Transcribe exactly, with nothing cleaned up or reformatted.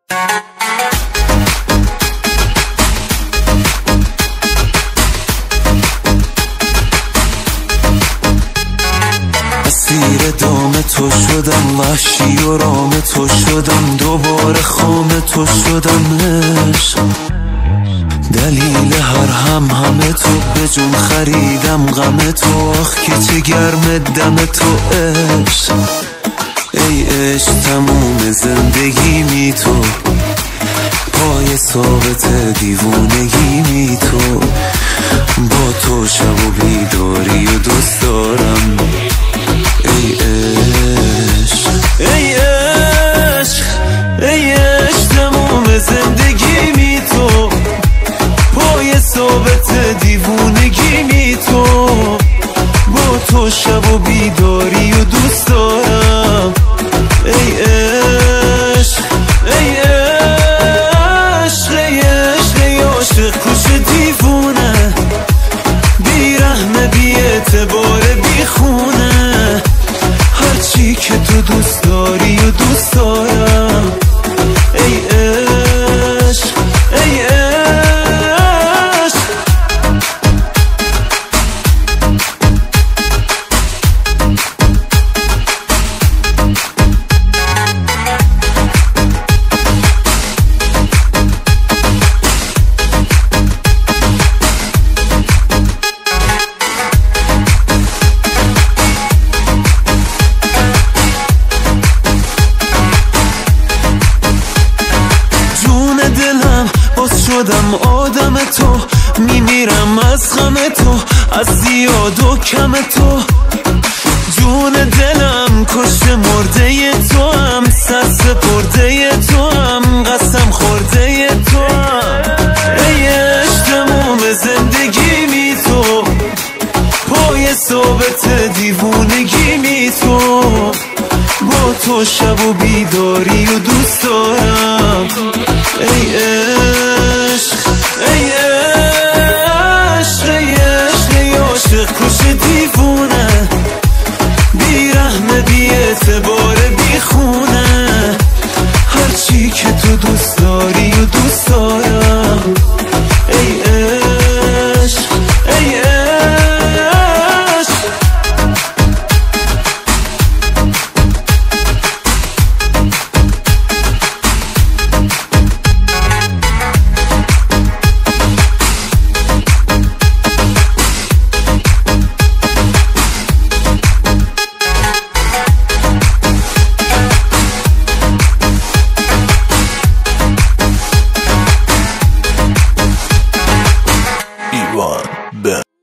اسیر دام تو شدم، وحشی و رام تو شدم، دوباره خام تو شدم عشق. دلیل هر هم همه تو، به جون خریدم غم تو، آخ که چه گرم دم تو عشق. ای عشق تموم زندگی می تو، پای ثابت دیوونگی می تو، با تو شب و بیداری و دوست دارم. ای عشق ای عشق ای عشق تموم زندگی می تو، پای ثابت دیوونگی می تو، با تو شب و بیداری و دوست دارم. ای عشق ای عشق ای عشق ای عاشق کش دیوونه، بی رحمه بی اعتبار بی خونه، هرچی که تو دوست داری و دوست دارم. ای عشق ای عشق شدم آدم تو، میمیرم از غم تو، از زیاد و کم تو. جون دلم کشته مرده تو هم، سر سپرده تو هم، قسم خورده تو هم. ای عشق تموم زندگی می تو، پای ثابت دیوونگی می تو، با تو شب و بیداری و دوست دارم. ای عشق ای عشق ای عشق ای عاشق کش دیوونه، بی رحمه بی اعتبار بی خونه، هرچی که تو دوست داری و دوست دارم. ای عشق ای عشق